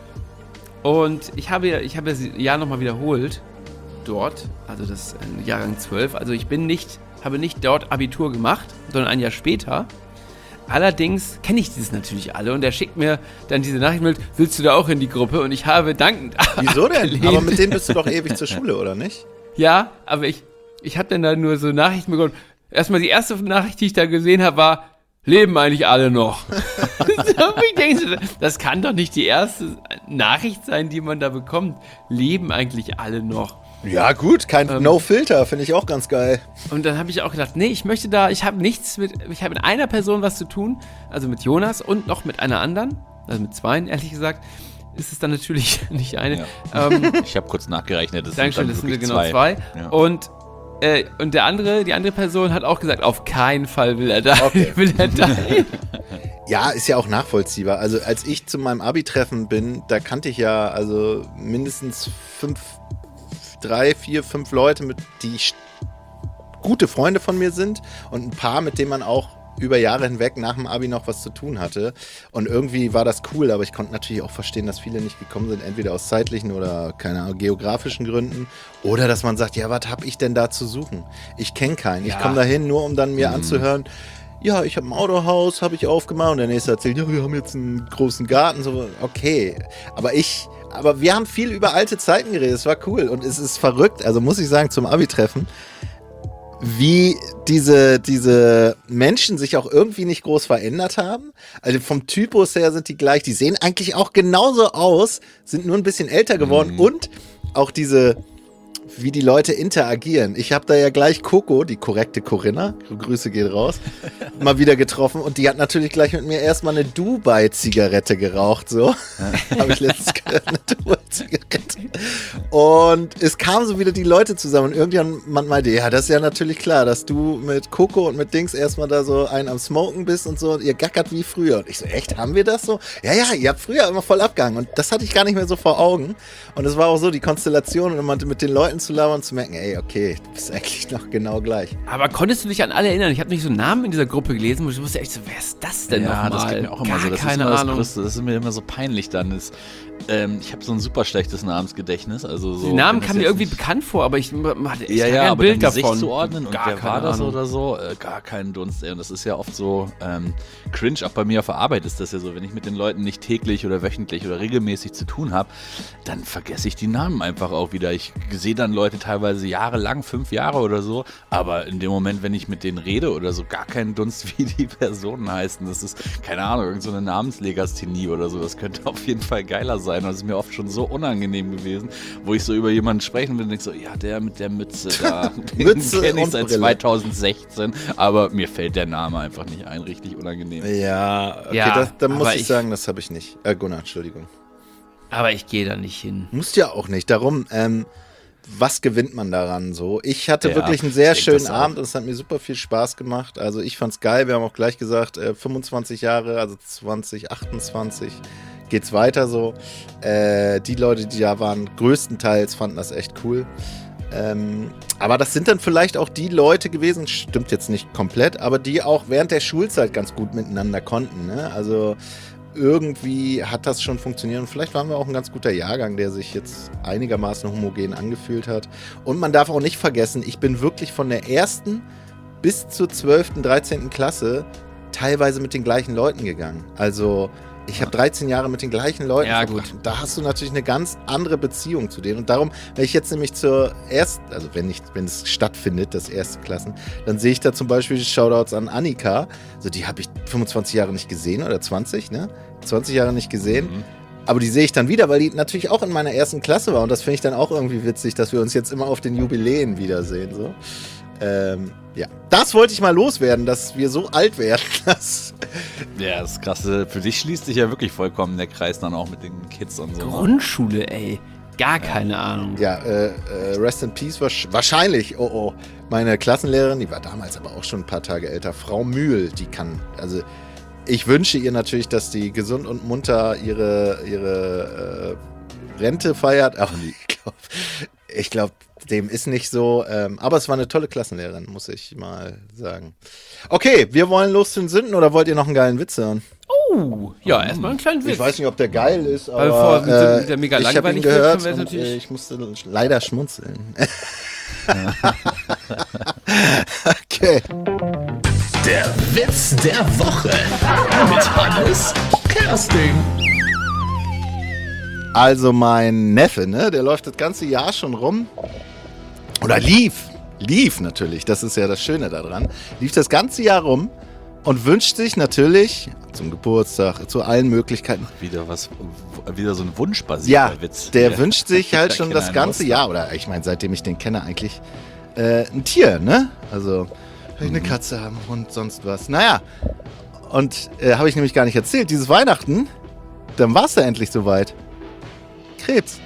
Und ich habe das Jahr nochmal wiederholt dort, also das Jahrgang 12. Also ich habe nicht dort Abitur gemacht, sondern ein Jahr später. Allerdings kenne ich dieses natürlich alle und er schickt mir dann diese Nachricht mit, willst du da auch in die Gruppe? Und ich habe dankend Wieso denn? abgelehnt. Aber mit denen bist du doch ewig zur Schule, oder nicht? Ja, aber ich habe dann da nur so Nachrichten bekommen. Erstmal die erste Nachricht, die ich da gesehen habe, war, leben eigentlich alle noch? Ich denke, das kann doch nicht die erste Nachricht sein, die man da bekommt. Leben eigentlich alle noch? Ja gut, kein No-Filter, finde ich auch ganz geil. Und dann habe ich auch gedacht, nee, ich habe mit einer Person was zu tun, also mit Jonas und noch mit einer anderen, also mit zweien, ehrlich gesagt, ist es dann natürlich nicht eine. Ja. Ich habe kurz nachgerechnet, Dankeschön, das sind genau zwei. Ja. Und die andere Person hat auch gesagt, auf keinen Fall will er da. Okay. Will er dahin. Ja, ist ja auch nachvollziehbar. Also als ich zu meinem Abi-Treffen bin, da kannte ich ja also mindestens 3, 4, 5 Leute, die gute Freunde von mir sind und ein paar, mit denen man auch über Jahre hinweg nach dem Abi noch was zu tun hatte. Und irgendwie war das cool, aber ich konnte natürlich auch verstehen, dass viele nicht gekommen sind, entweder aus zeitlichen oder, keine Ahnung, geografischen Gründen. Oder dass man sagt, ja, was habe ich denn da zu suchen? Ich kenne keinen. Ich komme da hin, nur um dann mir anzuhören, ja, ich habe ein Autohaus, habe ich aufgemacht und der nächste erzählt, ja, wir haben jetzt einen großen Garten. So, okay, aber wir haben viel über alte Zeiten geredet, es war cool und es ist verrückt, also muss ich sagen, zum Abi-Treffen, wie diese Menschen sich auch irgendwie nicht groß verändert haben. Also vom Typus her sind die gleich, die sehen eigentlich auch genauso aus, sind nur ein bisschen älter geworden und auch wie die Leute interagieren. Ich habe da ja gleich Coco, die korrekte Corinna, Grüße gehen raus, mal wieder getroffen und die hat natürlich gleich mit mir erstmal eine Dubai-Zigarette geraucht, so. Habe ich letztens gehört, eine Dubai-Zigarette. Und es kamen so wieder die Leute zusammen und irgendjemand meinte, ja, das ist ja natürlich klar, dass du mit Coco und mit Dings erstmal da so einen am Smoken bist und so und ihr gackert wie früher. Und ich so, echt, haben wir das so? Ja, ihr habt früher immer voll abgehangen und das hatte ich gar nicht mehr so vor Augen. Und es war auch so die Konstellation und man mit den Leuten zu labern und zu merken, ey, okay, du bist eigentlich noch genau gleich. Aber konntest du dich an alle erinnern? Ich habe nicht so Namen in dieser Gruppe gelesen und ich wusste echt so, wer ist das denn nochmal? Ja, das geht mir auch immer so. Das keine ist immer Ahnung. das Größte. Das ist mir immer so peinlich dann. Ich habe so ein super schlechtes Namensgedächtnis. Also so, die Namen kamen mir irgendwie bekannt vor, aber ich hatte echt kein aber Bild dann Gesicht davon. zuordnen und Gar wer war das Ahnung. oder so, gar keinen Dunst. Ey. Und das ist ja oft so cringe, auch bei mir auf der Arbeit ist das ja so, wenn ich mit den Leuten nicht täglich oder wöchentlich oder regelmäßig zu tun habe, dann vergesse ich die Namen einfach auch wieder. Ich sehe dann Leute teilweise jahrelang, 5 Jahre oder so, aber in dem Moment, wenn ich mit denen rede oder so, gar keinen Dunst, wie die Personen heißen. Das ist, keine Ahnung, irgend so eine Namenslegasthenie oder so. Das könnte auf jeden Fall geiler sein. Das ist mir oft schon so unangenehm gewesen, wo ich so über jemanden sprechen will und denke so, ja, der mit der Mütze da, den Mütze kenne ich und seit Brille. 2016, aber mir fällt der Name einfach nicht ein, richtig unangenehm. Ja, okay, Ja, dann muss aber ich sagen, das habe ich nicht. Gunnar, Entschuldigung. Aber ich gehe da nicht hin. Musst ja auch nicht. Darum, was gewinnt man daran so? Ich hatte Ja, wirklich einen sehr ich denk schönen das auch. Abend und es hat mir super viel Spaß gemacht. Also ich fand's geil. Wir haben auch gleich gesagt, 25 Jahre, also 2028 geht's weiter so. Die Leute, die da waren, größtenteils fanden das echt cool. Aber das sind dann vielleicht auch die Leute gewesen, stimmt jetzt nicht komplett, aber die auch während der Schulzeit ganz gut miteinander konnten. Ne? Also irgendwie hat das schon funktioniert. Und vielleicht waren wir auch ein ganz guter Jahrgang, der sich jetzt einigermaßen homogen angefühlt hat. Und man darf auch nicht vergessen, ich bin wirklich von der 1. bis zur 12., 13. Klasse teilweise mit den gleichen Leuten gegangen. Also ich habe 13 Jahre mit den gleichen Leuten verbracht. Gut. Da hast du natürlich eine ganz andere Beziehung zu denen. Und darum, wenn ich jetzt nämlich zur ersten, also wenn es stattfindet, das erste Klassen, dann sehe ich da zum Beispiel Shoutouts an Annika. Also die habe ich 25 Jahre nicht gesehen oder 20, ne? 20 Jahre nicht gesehen. Mhm. Aber die sehe ich dann wieder, weil die natürlich auch in meiner ersten Klasse war. Und das finde ich dann auch irgendwie witzig, dass wir uns jetzt immer auf den Jubiläen wiedersehen. So. Ja, das wollte ich mal loswerden, dass wir so alt werden. Ja, das ist krass. Für dich schließt sich ja wirklich vollkommen der Kreis dann auch mit den Kids und so. Grundschule, ey. Gar keine Ahnung. Ja, Rest in Peace wahrscheinlich. Oh. Meine Klassenlehrerin, die war damals aber auch schon ein paar Tage älter. Frau Mühl, die kann, also ich wünsche ihr natürlich, dass die gesund und munter ihre Rente feiert. Aber ich glaube, dem ist nicht so, aber es war eine tolle Klassenlehrerin, muss ich mal sagen. Okay, wir wollen los zu den Sünden oder wollt ihr noch einen geilen Witz hören? Oh, ja, erstmal einen kleinen Witz. Ich weiß nicht, ob der geil ist, aber bevor der mega ich habe ihn langweilig gehört wird, und ich musste leider schmunzeln. Okay. Der Witz der Woche mit Hannes Kersting. Also mein Neffe, ne, der läuft das ganze Jahr schon rum. Oder lief natürlich, das ist ja das Schöne daran. Lief das ganze Jahr rum und wünscht sich natürlich zum Geburtstag, zu allen Möglichkeiten. Wieder so ein wunschbasierter Witz. Der wünscht sich halt schon das ganze Jahr, oder ich meine, seitdem ich den kenne eigentlich, ein Tier, ne? Also, eine Katze haben, Hund, sonst was. Naja, und habe ich nämlich gar nicht erzählt, dieses Weihnachten, dann war es ja endlich soweit. Krebs.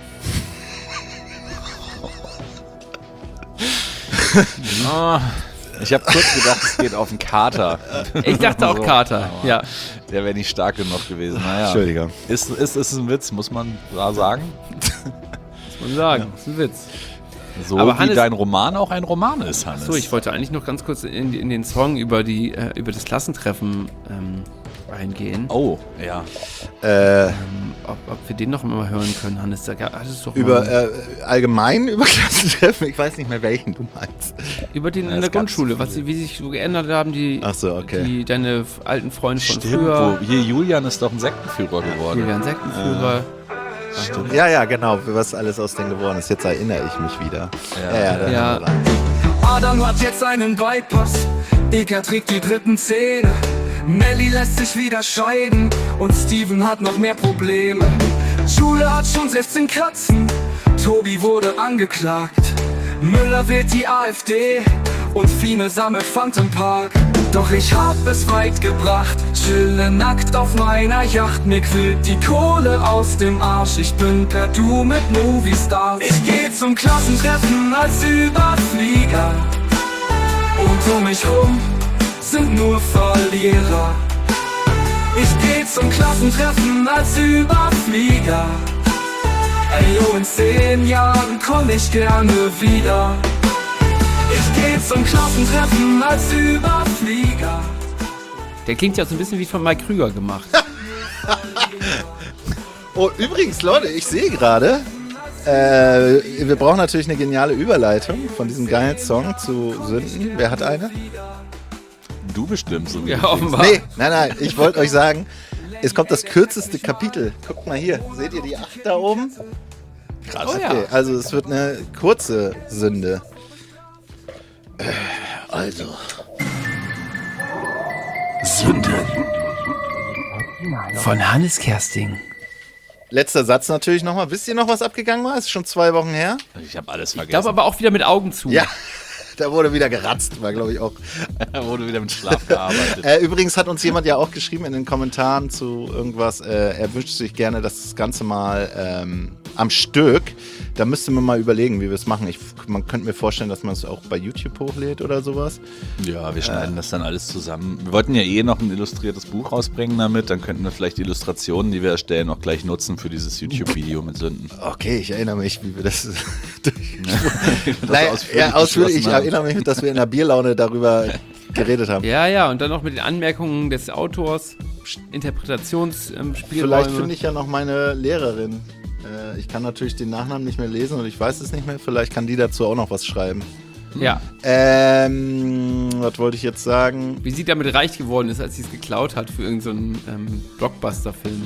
Ich habe kurz gedacht, es geht auf den Kater. Ich dachte auch Kater, ja. Der wäre nicht stark genug gewesen. Naja. Entschuldigung. Ist ein Witz, muss man da sagen? Muss man sagen, ist ein Witz. So aber wie Hannes, dein Roman auch ein Roman ist, Hannes. So, ich wollte eigentlich noch ganz kurz in den Song über das Klassentreffen eingehen. Oh, ja. Ob wir den noch mal hören können, Hannes. Allgemein über Klassentreffen? Ich weiß nicht mehr, welchen du meinst. Über den in der Grundschule, wie sich so geändert haben, deine alten Freunde von früher. Hier Julian ist doch ein Sektenführer geworden. Julian Sektenführer. Stimmt. Ja, genau, was alles aus denen geworden ist. Jetzt erinnere ich mich wieder. Ja. Adam hat jetzt einen Bypass, Eka trägt die dritten Zähne, Melly lässt sich wieder scheiden und Steven hat noch mehr Probleme. Schule hat schon 16 Katzen, Tobi wurde angeklagt, Müller wählt die AfD und Fine sammelt Pfand im Park. Doch ich hab es weit gebracht, chille nackt auf meiner Yacht. Mir quillt die Kohle aus dem Arsch, ich bin per Du mit Moviestars. Ich geh zum Klassentreffen als Überflieger und um mich rum sind nur Verlierer. Ich geh zum Klassentreffen als Überflieger. Ey, oh, in 10 Jahren komm ich gerne wieder. Ich geh zum Klassentreffen als Überflieger. Der klingt ja so ein bisschen wie von Mike Krüger gemacht. Oh, übrigens, Leute, ich sehe gerade, wir brauchen natürlich eine geniale Überleitung von diesem geilen Song zu Sünden. Wer hat eine? Du bestimmt, so wie Ja, offenbar. Nee, nein, ich wollte euch sagen, es kommt das kürzeste Kapitel. Guckt mal hier, seht ihr die 8 da oben? Krass. Oh, ja. Okay, also es wird eine kurze Sünde. Also. Sünden. Von Hannes Kersting. Letzter Satz natürlich nochmal. Wisst ihr noch, was abgegangen war? Ist schon 2 Wochen her. Ich habe alles Ich vergessen. glaube aber auch wieder mit Augen zu. Ja, da wurde wieder geratzt, war glaube ich auch. Da wurde wieder mit Schlaf gearbeitet. Übrigens hat uns jemand ja auch geschrieben in den Kommentaren zu irgendwas, er wünscht sich gerne, dass das Ganze mal am Stück, da müsste man mal überlegen, wie wir es machen. Man könnte mir vorstellen, dass man es auch bei YouTube hochlädt oder sowas. Ja, wir schneiden das dann alles zusammen. Wir wollten ja noch ein illustriertes Buch rausbringen damit, dann könnten wir vielleicht die Illustrationen, die wir erstellen, auch gleich nutzen für dieses YouTube-Video mit Sünden. Okay, ich erinnere mich, wie wir das ausführlich ich erinnere mich, dass wir in der Bierlaune darüber geredet haben. Ja, und dann noch mit den Anmerkungen des Autors. Interpretationsspielräume. Vielleicht finde ich ja noch meine Lehrerin. Ich kann natürlich den Nachnamen nicht mehr lesen und ich weiß es nicht mehr. Vielleicht kann die dazu auch noch was schreiben. Ja. Was wollte ich jetzt sagen? Wie sie damit reich geworden ist, als sie es geklaut hat für irgendeinen Blockbuster-Film.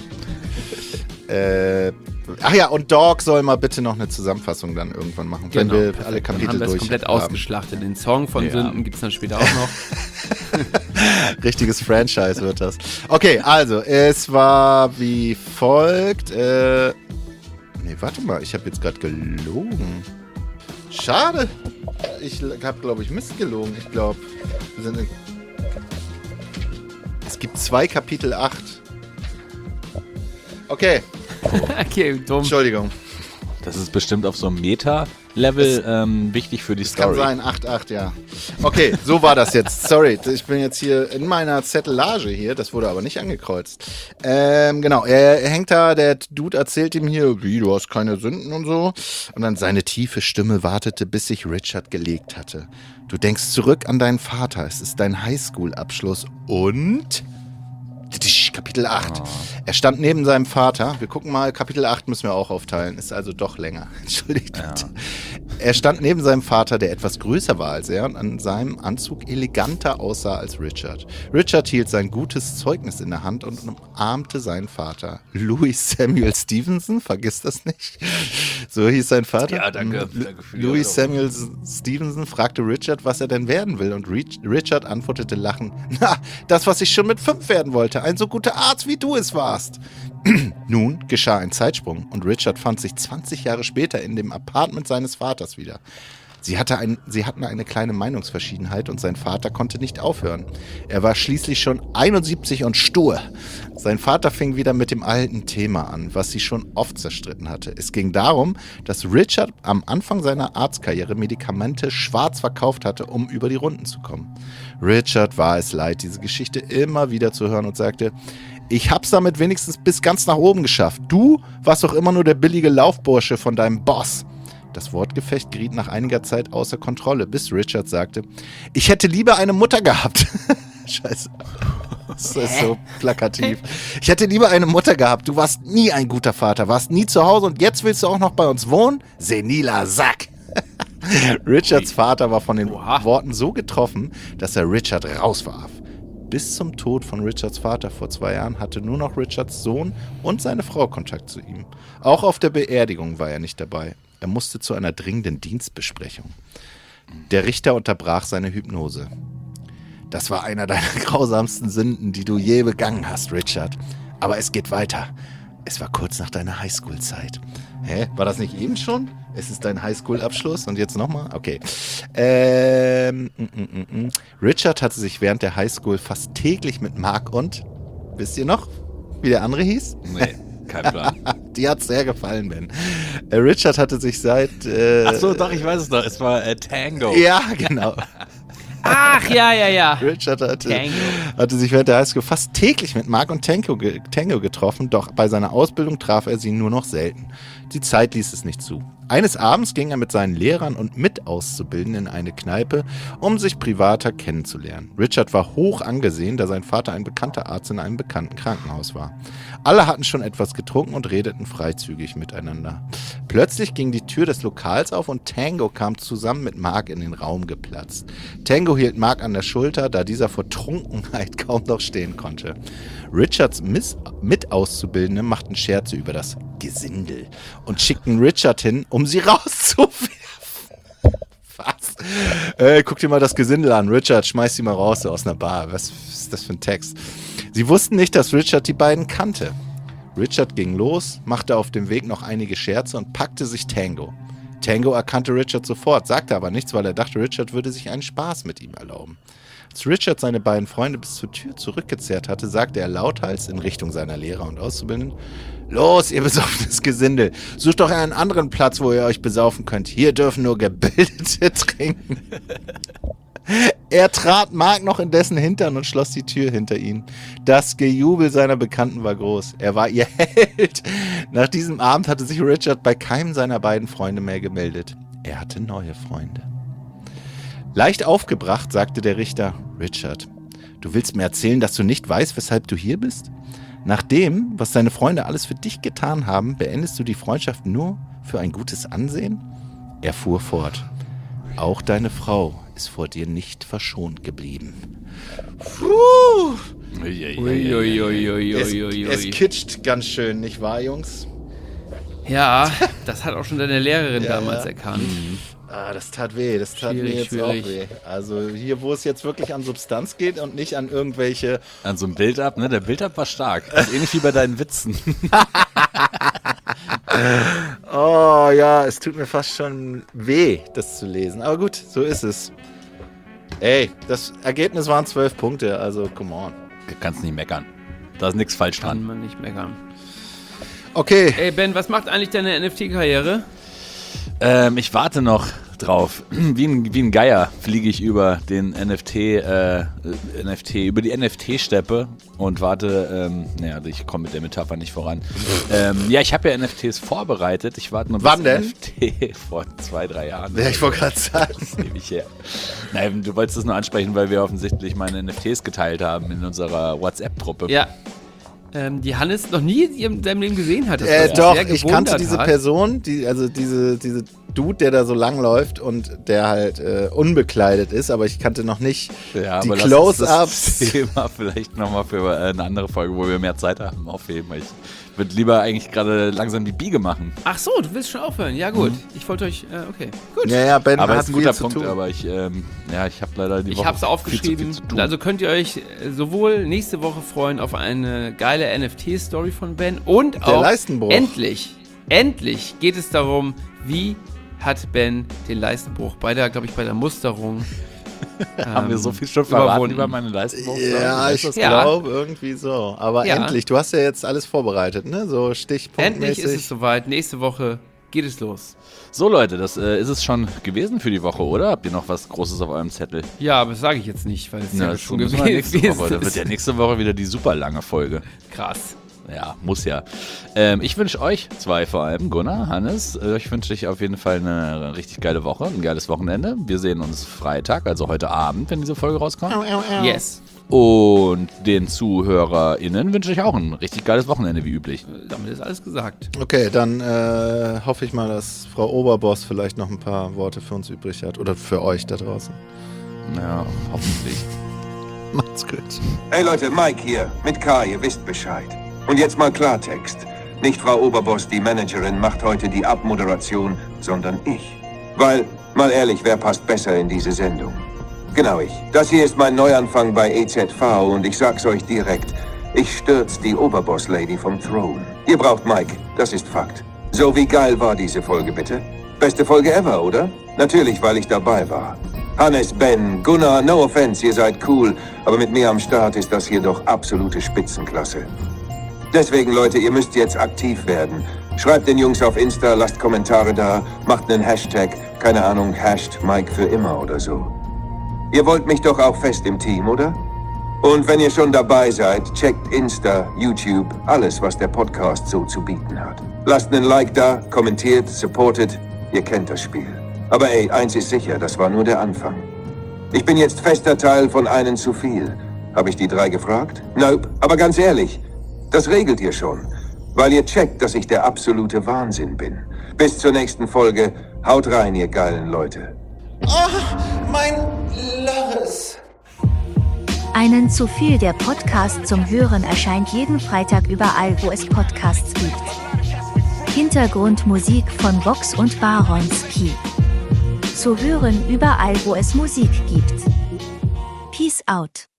Ach ja, und Dog soll mal bitte noch eine Zusammenfassung dann irgendwann machen, wenn wir perfekt. alle Kapitel dann haben wir durch es komplett haben. ausgeschlachtet. Den Song von Sünden gibt es dann später auch noch. Richtiges Franchise wird das. Okay, also, es war wie folgt. Nee, warte mal, ich habe jetzt gerade gelogen. Schade. Ich habe, glaube ich, Mist gelogen. Ich glaube, es gibt 2 Kapitel 8. Okay, Okay, dumm. Entschuldigung. Das ist bestimmt auf so einem Meta-Level wichtig für die Kann Story. sein, 8,8, ja. Okay, so war das jetzt. Sorry, ich bin jetzt hier in meiner Zettelage hier. Das wurde aber nicht angekreuzt. Genau, er hängt da, der Dude erzählt ihm hier, wie, du hast keine Sünden und so. Und dann seine tiefe Stimme wartete, bis sich Richard gelegt hatte. Du denkst zurück an deinen Vater. Es ist dein Highschool-Abschluss und... Kapitel 8. Er stand neben seinem Vater. Wir gucken mal, Kapitel 8 müssen wir auch aufteilen. Ist also doch länger. Entschuldigt bitte. Er stand neben seinem Vater, der etwas größer war als er und an seinem Anzug eleganter aussah als Richard. Richard hielt sein gutes Zeugnis in der Hand und umarmte seinen Vater. Louis Samuel Stevenson, vergiss das nicht. So hieß sein Vater. Ja, danke. Danke für die Louis Erinnerung. Samuel Stevenson fragte Richard, was er denn werden will. Und Richard antwortete lachend, na, das, was ich schon mit 5 werden wollte. Ein so guter Arzt, wie du es warst. Nun geschah ein Zeitsprung und Richard fand sich 20 Jahre später in dem Apartment seines Vaters wieder. Sie hatten eine kleine Meinungsverschiedenheit und sein Vater konnte nicht aufhören. Er war schließlich schon 71 und stur. Sein Vater fing wieder mit dem alten Thema an, was sie schon oft zerstritten hatte. Es ging darum, dass Richard am Anfang seiner Arztkarriere Medikamente schwarz verkauft hatte, um über die Runden zu kommen. Richard war es leid, diese Geschichte immer wieder zu hören und sagte, ich hab's damit wenigstens bis ganz nach oben geschafft. Du warst doch immer nur der billige Laufbursche von deinem Boss. Das Wortgefecht geriet nach einiger Zeit außer Kontrolle, bis Richard sagte, ich hätte lieber eine Mutter gehabt. Scheiße. Das ist so plakativ. Ich hätte lieber eine Mutter gehabt. Du warst nie ein guter Vater, warst nie zu Hause und jetzt willst du auch noch bei uns wohnen? Seniler Sack. Richards Vater war von den Worten so getroffen, dass er Richard rauswarf. Bis zum Tod von Richards Vater vor 2 Jahren hatte nur noch Richards Sohn und seine Frau Kontakt zu ihm. Auch auf der Beerdigung war er nicht dabei. Er musste zu einer dringenden Dienstbesprechung. Der Richter unterbrach seine Hypnose. Das war einer deiner grausamsten Sünden, die du je begangen hast, Richard. Aber es geht weiter. Es war kurz nach deiner Highschool-Zeit. Hä? War das nicht eben schon? Es ist dein Highschool-Abschluss und jetzt nochmal? Okay. Richard hatte sich während der Highschool fast täglich mit Mark und... Wisst ihr noch, wie der andere hieß? Nee, kein Plan. Die hat sehr gefallen, Ben. Richard hatte sich seit... Achso, doch, ich weiß es noch. Es war Tango. Ja, genau. Ach, ja. Richard hatte sich während der Highschool fast täglich mit Mark und Tango getroffen, doch bei seiner Ausbildung traf er sie nur noch selten. Die Zeit ließ es nicht zu. Eines Abends ging er mit seinen Lehrern und Mitauszubildenden in eine Kneipe, um sich privater kennenzulernen. Richard war hoch angesehen, da sein Vater ein bekannter Arzt in einem bekannten Krankenhaus war. Alle hatten schon etwas getrunken und redeten freizügig miteinander. Plötzlich ging die Tür des Lokals auf und Tango kam zusammen mit Mark in den Raum geplatzt. Tango hielt Mark an der Schulter, da dieser vor Trunkenheit kaum noch stehen konnte. Richards Mitauszubildende machten Scherze über das Gesindel und schickten Richard hin, um sie rauszuwerfen. Was? Guck dir mal das Gesindel an. Richard, schmeiß sie mal raus aus einer Bar. Was ist das für ein Text? Sie wussten nicht, dass Richard die beiden kannte. Richard ging los, machte auf dem Weg noch einige Scherze und packte sich Tango. Tango erkannte Richard sofort, sagte aber nichts, weil er dachte, Richard würde sich einen Spaß mit ihm erlauben. Als Richard seine beiden Freunde bis zur Tür zurückgezerrt hatte, sagte er lauthals in Richtung seiner Lehrer und Auszubildenden, los, ihr besoffenes Gesindel, sucht doch einen anderen Platz, wo ihr euch besaufen könnt. Hier dürfen nur Gebildete trinken. Er trat Mark noch in dessen Hintern und schloss die Tür hinter ihn. Das Gejubel seiner Bekannten war groß. Er war ihr Held. Nach diesem Abend hatte sich Richard bei keinem seiner beiden Freunde mehr gemeldet. Er hatte neue Freunde. Leicht aufgebracht sagte der Richter, Richard, Du willst mir erzählen, dass du nicht weißt, weshalb du hier bist? Nach dem, was deine Freunde alles für dich getan haben, beendest du die Freundschaft nur für ein gutes Ansehen? Er fuhr fort. Auch deine Frau ist vor dir nicht verschont geblieben. Es kitscht ganz schön, nicht wahr, Jungs? Ja, das hat auch schon deine Lehrerin damals erkannt. Das tat weh, das tat mir jetzt auch weh. Also hier, wo es jetzt wirklich an Substanz geht und nicht an irgendwelche... An so einem Build-Up, ne? Der Build-Up war stark. Das ist ähnlich wie bei deinen Witzen. Oh ja, es tut mir fast schon weh, das zu lesen. Aber gut, so ist es. Ey, das Ergebnis waren 12 Punkte, also come on. Du kannst nicht meckern. Da ist nichts falsch Kann dran. man nicht meckern. Okay. Ey Ben, was macht eigentlich deine NFT-Karriere? Ich warte noch drauf. Wie ein Geier fliege ich über den über die NFT-Steppe und warte, ich komme mit der Metapher nicht voran. Ich habe ja NFTs vorbereitet. Ich warte nur bis Wann denn? NFT vor 2-3 Jahren. Ja, ich wollte gerade sagen. Das ist ewig her. Nein, du wolltest das nur ansprechen, weil wir offensichtlich meine NFTs geteilt haben in unserer WhatsApp-Gruppe. Ja. Die Hannes noch nie in seinem Leben gesehen hat. Doch, ich kannte diese Person, diese Dude, der da so lang läuft und der halt unbekleidet ist, aber ich kannte noch nicht die Close-Ups. Das Thema vielleicht nochmal für eine andere Folge, wo wir mehr Zeit haben, aufheben. Ich würde lieber eigentlich gerade langsam die Biege machen. Ach so, du willst schon aufhören. Ja gut, ich wollte euch, okay, gut. Ja, Ben aber hat das ist ein guter viel Punkt, zu tun. aber ich habe leider die Woche Ich habe es aufgeschrieben. viel zu tun. Also könnt ihr euch sowohl nächste Woche freuen auf eine geile NFT-Story von Ben und Der auch Leistenbruch. endlich geht es darum, wie hat Ben den Leistenbruch bei der Musterung haben wir so viel schon verraten überwunden. über meine Leistung? Ja, ich glaube irgendwie so. Aber endlich, du hast ja jetzt alles vorbereitet, ne? So stichpunktmäßig. Endlich ist es soweit. Nächste Woche geht es los. So Leute, das ist es schon gewesen für die Woche, oder? Habt ihr noch was Großes auf eurem Zettel? Ja, aber das sage ich jetzt nicht, weil es ja schon müssen wir nächste Woche. Da wird ja nächste Woche wieder die super lange Folge. Krass. Ja, muss ja. Ich wünsche euch zwei vor allem, Gunnar, Hannes, ich wünsche euch auf jeden Fall eine richtig geile Woche, ein geiles Wochenende. Wir sehen uns Freitag, also heute Abend, wenn diese Folge rauskommt. Yes. Und den ZuhörerInnen wünsche ich auch ein richtig geiles Wochenende, wie üblich. Damit ist alles gesagt. Okay, dann hoffe ich mal, dass Frau Oberboss vielleicht noch ein paar Worte für uns übrig hat. Oder für euch da draußen. Ja, hoffentlich. Macht's gut. Hey Leute, Mike hier, mit K, ihr wisst Bescheid. Und jetzt mal Klartext. Nicht Frau Oberboss, die Managerin, macht heute die Abmoderation, sondern ich. Weil, mal ehrlich, wer passt besser in diese Sendung? Genau ich. Das hier ist mein Neuanfang bei EZV und ich sag's euch direkt. Ich stürz die Oberboss-Lady vom Throne. Ihr braucht Mike, das ist Fakt. So wie geil war diese Folge, bitte? Beste Folge ever, oder? Natürlich, weil ich dabei war. Hannes, Ben, Gunnar, no offense, ihr seid cool, aber mit mir am Start ist das hier doch absolute Spitzenklasse. Deswegen, Leute, ihr müsst jetzt aktiv werden. Schreibt den Jungs auf Insta, lasst Kommentare da, macht einen Hashtag, keine Ahnung, hasht Mike für immer oder so. Ihr wollt mich doch auch fest im Team, oder? Und wenn ihr schon dabei seid, checkt Insta, YouTube, alles, was der Podcast so zu bieten hat. Lasst einen Like da, kommentiert, supportet, ihr kennt das Spiel. Aber ey, eins ist sicher, das war nur der Anfang. Ich bin jetzt fester Teil von einen zu viel. Habe ich die 3 gefragt? Nope, aber ganz ehrlich, das regelt ihr schon, weil ihr checkt, dass ich der absolute Wahnsinn bin. Bis zur nächsten Folge. Haut rein, ihr geilen Leute. Oh, mein Laris. Einen zu viel, der Podcast zum Hören erscheint jeden Freitag überall, wo es Podcasts gibt. Hintergrundmusik von Vox und Baronski. Zu hören überall, wo es Musik gibt. Peace out.